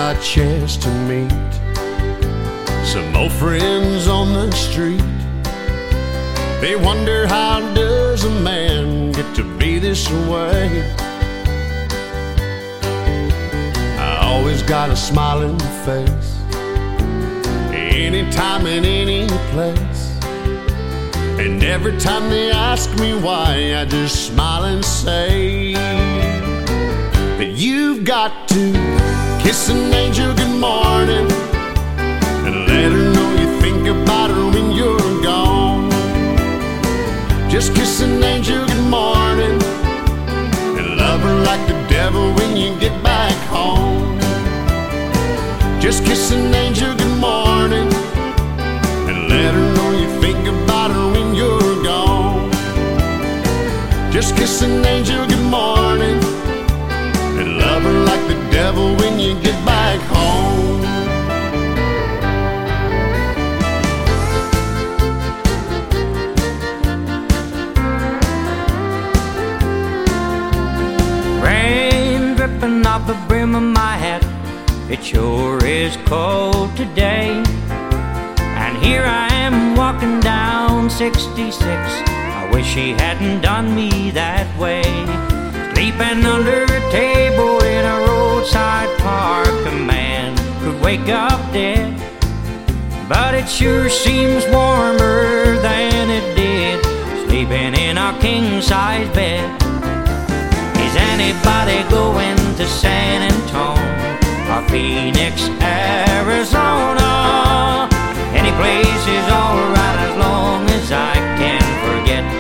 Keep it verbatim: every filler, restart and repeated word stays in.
got a chance to meet some old friends on the street. They wonder, how does a man get to be this way? I always got a smiling face, anytime and any place. And every time they ask me why, I just smile and say that you've got to kiss an angel good morning and let her know you think about her when you're gone. Just kiss an angel good morning and love her like the devil when you get back home. Just kiss an angel good morning and let her know you think about her when you're gone. Just kiss an angel good morning and love her like the devil when you get back home. Rain dripping off the brim of my hat, it sure is cold today. And here I am walking down sixty-six. I wish he hadn't done me that way. Sleeping under a table in a roadside park, a man could wake up dead. But it sure seems warmer than it did sleeping in a king-size bed. Is anybody going to San Antonio or Phoenix, Arizona? Any place is alright as long as I can forget